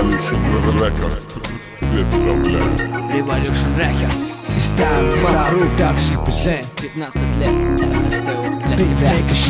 Revolution Records представляет Revolution Records. Star Production present 15 лет, это СУ для тебя.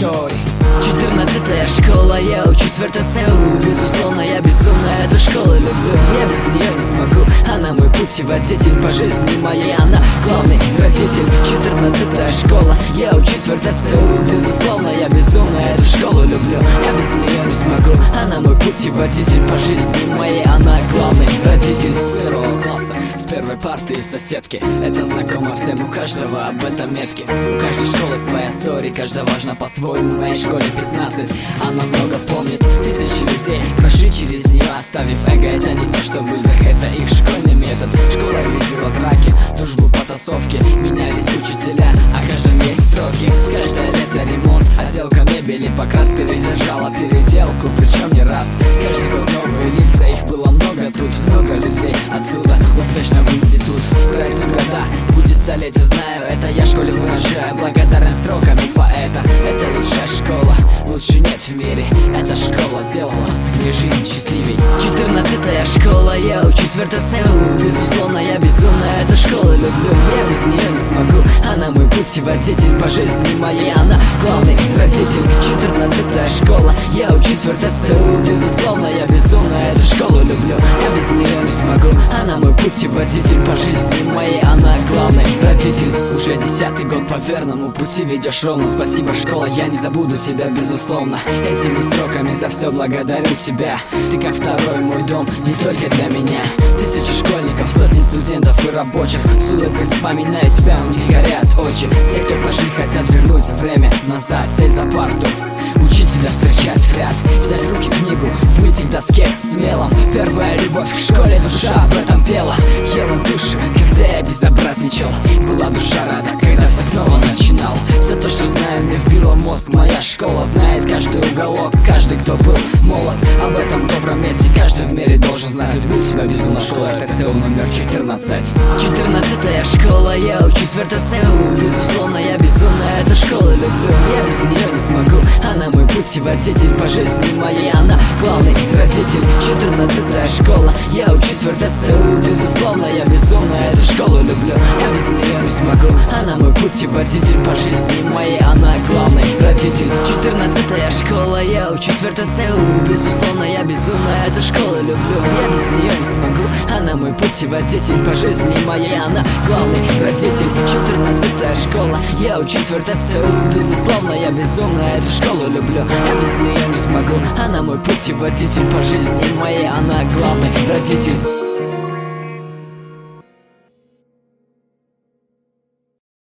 14-я школа, я учусь в РТСУ. Безусловно, я безумно эту школу люблю. Я без нее не смогу, она мой путеводитель по жизни моей. Она главный родитель. 14-я школа, я учусь в РТСУ. Безусловно, я безумно эту школу люблю. Я без нее не смогу, она мой путеводитель по жизни моей. Она главный родитель. С первого класса, с первой парты и соседки. Это знакомо всем, у каждого об этом метки. У каждой школы своя история, каждая важна по-своему. В моей школе 15, она много помнит. Тысячи людей прошли через нее, оставив эго. Это не то, что в людях, это их школьный метод. Школа видела драки, дружбу, потасовки. Менялись учителя, о каждом есть строки. Каждое лето ремонт, отделка мебели, покрас передержала переделку, причем не раз. Каждый год новые лица, их было много тут. Много людей отсюда успешно в институт. Проект года будет столетие, знаю это. Я школе выражаю благодарность строками поэта. Это лучшая школа, лучше нет в мире. Эта школа сделала мне жизнь счастливей. 14-я школа, я учусь в РТСУ. Безусловно, я безумно эту школу люблю. Я без нее не смогу, она мой путеводитель по жизни моей. Она главный родитель. 14-я школа, я учусь в РТСУ. Безусловно, я безумно эту школу люблю. Я без нее не смогу, она мой путеводитель по жизни моей. Она главный родитель. Уже 10-й год по верному пути ведешь ровно. Спасибо, школа, я не забуду тебя, безусловно. Этими строками за все благодарю тебя. Ты как второй мой дом, не только для меня. Тысячи школьников, сотни студентов и рабочих с улыбкой вспоминаю тебя, у них горят очи. Те, кто прошли, хотят вернуть время назад. Сесть за парту, учителя встречать в ряд, взять в руки книгу, выйти к доске смелом. Первая любовь к школе, душа об этом пела. Ела душу, когда я безобразничал. Была душа рада, когда все снова начинал. Все то, что знаю, мне вбила мозг. Моя школа знает каждый уголок, каждый, кто был молод. Об этом добром месте каждый в мире должен знать. Люблю себя безумно, школа РТСУ номер 14. 14-я школа, я учусь в РТСУ. Безусловно, я безумно эту школу люблю. Я без нее не смогу, она мой путеводитель по жизни моей. Она главный родитель. 14-я школа, я учусь в РТСУ. Безусловно, я безумно эту школу люблю. Я без нее не смогу, она мой путеводитель по жизни моей. Она главный родитель. 14-я школа, я учусь в РТСУ. Безусловно, я безумно эту школу люблю. Я без нее не смогу, она мой путеводитель по жизни моей. Она главный родитель. 14-я школа, я учусь в РТСУ. Безусловно, я безумно эту школу люблю. Я без нее не смогу, она мой путеводитель по жизни моей. Она